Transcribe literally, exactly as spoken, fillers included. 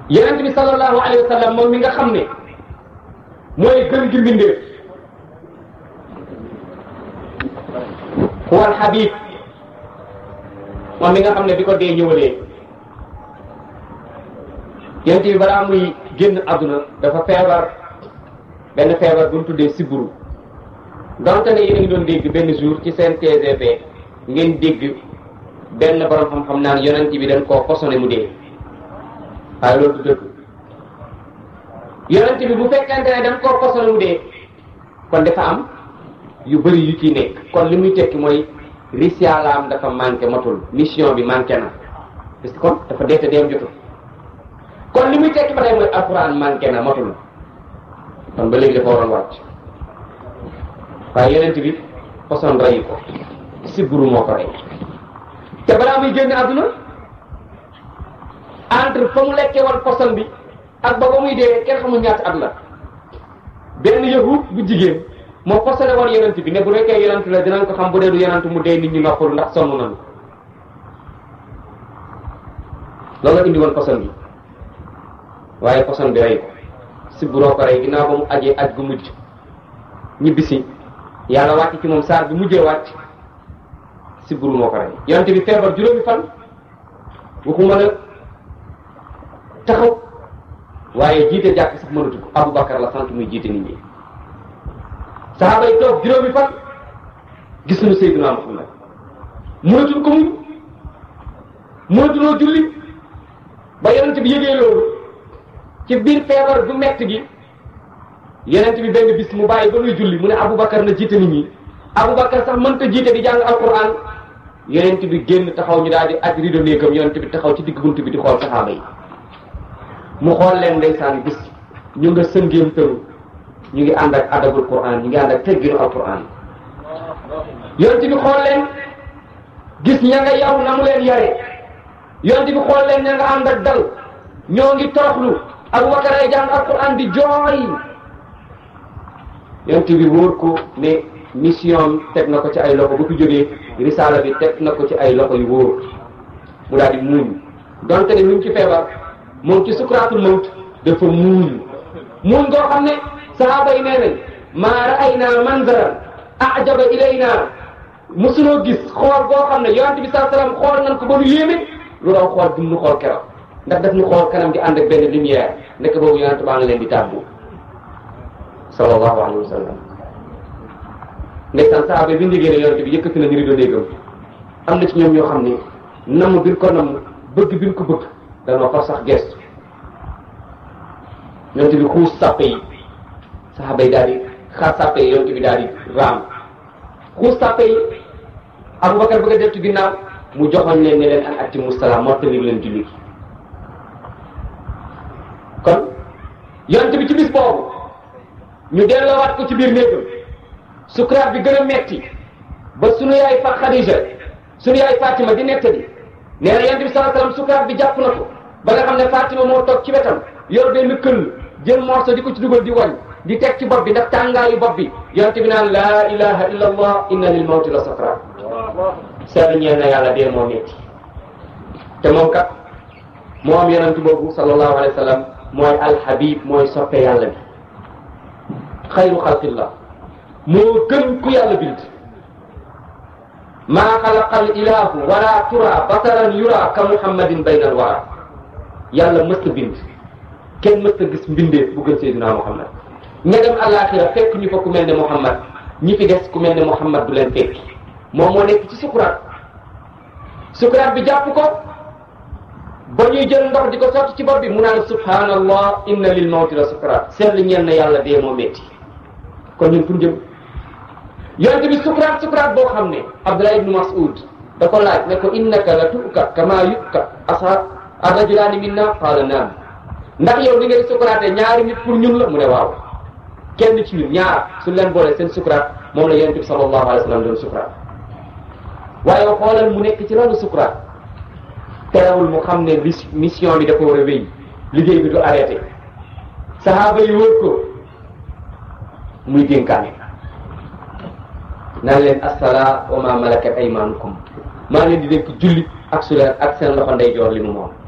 yonent bi sallallahu alayhi wa sallam moom mi nga xam ne mooy gën gi mbindeef huwal habib moom mi nga xam ne bi ko dee ñëwalee yonent bi balaa muy génn àdduna dafa feebar benn feebar bu mu tuddee siburu donte ne yéen a ngi doon dégg benn jour ci seen T G V ngeen dégg benn borom xam-xam naan yonent bi dañ koo posone mu dee waaye loolu du dëgg yonent bi bu fekkente ne dañ koo posone mu dee kon dafa am yu bëri yu ciy nekk kon li muy tekki mooy risalaam dafa manqué matul mission bi manqué na parce que kon dafa deete deem jotul kon li muy tekki ba tey mooy alquran manqué na matul kon ba léegi dafa waroon wàcc waaye yonent bi poson reyi ko siburu moo ko rey te balaa muy génn àdduna entre fa mu lekkee woon poson bi ak ba ba muy dee kenn xamul ñaata at la benn yahud bu jigéen moo posone woon yonent bi ne bu nekkee yonent la dinañ ko xam bu dee du yonent mu dee nit ñi noppalu ndax sonn nañu loolu la indi woon poson bi waaye poson bi rey ko siburoo ko rey ginnaaw ba mu ajee aj gu mujj ñibbisi yàlla wàcc ci moom saar bi mujjee wàcc siburu moo ko rey yonent bi feebar juróomi fan waxuma la taxaw waaye jiite jàkk sax mënatu ko Aboubacar la sant muy jiite nit ñi saxaaba yi toog juróomi fan gis nañu Seydina Muhammad mënatuñ ko muñ mënatuloo julli ba yonent bi yëgee loolu ci biir feebar bu metti gi yonent bi benn bis mu bàyyi ba nuy julli mu ne Aboubacar na jiite nit ñi Aboubacar sax mënta jiite di jàng alquran yonent bi génn taxaw ñu daal di aj rido néegam yonent bi taxaw ci digg bunt bi di xool saxaaba yi mu xool leen ndeysaan gis ñu nga sëngéem tëru ñu ngi ànd ak adabul quran ñu ngi ànd ak tegginu alquran yonent bi xool leen gis ña nga yaw na mu leen yare yonent bi xool leen ña nga ànd ak dal ñoo ngi toroxlu Aboubacar ay jàng alquran di jooy yonent bi wóor ko ne mission teg na ko ci ay loxo bu fi jógee risaala bi teg na ko ci ay loxo yu wóor mu daal di muuñ donte ne ñu ngi ci feebar moom ci sukraatul mawt dafa muuñ muuñ goo xam ne sahaaba yi nee nañ maa ra'aynaa manzaran a'jaba ilaynaa mosunoo gis xool boo xam ne yonent bi sallallahu alayhi wasallam xool nañ ko ba nu yéeme lu raw xool bi nu xool keroog ndax daf ñu xool kanam di ànd ak benn lumière nekk boobu yonent baa ngi leen di tàggu sallallahu alayhi wa sallam ndeysaan sahaaba bi njëgee ne yonent bi yëkkati na rido néegam am na ci ñoom ñoo xam ne namm bi ko namm bëgg bi ko bëgg danoo far sax gestu yonent bi xuus sàppe yi sahaaba yi daal di xaar sàppe yi yonent bi daal di raam xuus sàppe yi Aboubacar bëgg a def ci ginnaaw mu joxoon leen ne leen an atimu salaam moo tënir leen julli kon yonent bi ci bis boobu ñu delloowaat ko ci biir néegam sukuraat bi gën a metti ba sunu yaay fa Xadija sunu yaay Fatima di nettali nee na yonent bi sallallahu alayhi wasallam sukuraat bi jàpp na ko ba nga xam ne Fatima moo toog ci wetam yor benn këll jël morso di ko ci dugal di wañ di teg ci bopp bi ndax tàngaayu bopp bi yonent bi naan laa ilaha illa allah inna lil mawti la sakaraat seetlu ñeel na yàlla dee moo metti te moom kat moom yonent boobu sallallahu alayhi wa sallam mooy alhabib mooy soppe yàlla bi xayru xalqillah moo gën ku yàlla bind maa xalaqal ilahu wala tura basaran yura ka muhammadin baynal wara yàlla mësta bind kenn mësta gis mbindeef bu gën Seydina Muhammad ña dem àllaaxira fekk ñu fa ku mel ne Muhammad ñi fi des ku mel ne Muhammad du leen fekki moom moo nekk ci sukuraat sukuraat bi jàpp ko ba ñuy jël ndox di ko sotti ci bopp bi mu naan subhanallah inna lil mawti la sukuraat seetlu ñeen na yàlla dee moo metti kon ñun fu ñu jëm yonent bi sukuraat sukuraat boo xam ne Abdullah ibn Mas'ud da ko laaj ne ko innaka la tu'ka kama yu'ka ashab ar-rajulani minna qala naam ndax yow li ngay sukuraatee ñaari nit pour ñun la mu ne waaw kenn ci ñun ñaar suñ leen boole seen sukuraat moom la yonent bi sallallahu alayhi wa sallam doon sukuraat waaye xoolal mu nekk ci loolu sukuraat teewul mu xam ne mission bi dafa war a wéy liggéey bi du arrêté sahaaba yi wër ko muy dénkaane naan leen assalaa wa ma malakat aymanukum maa leen di dénk julli ak su leen ak seen loxo ndeyjoor li mu moom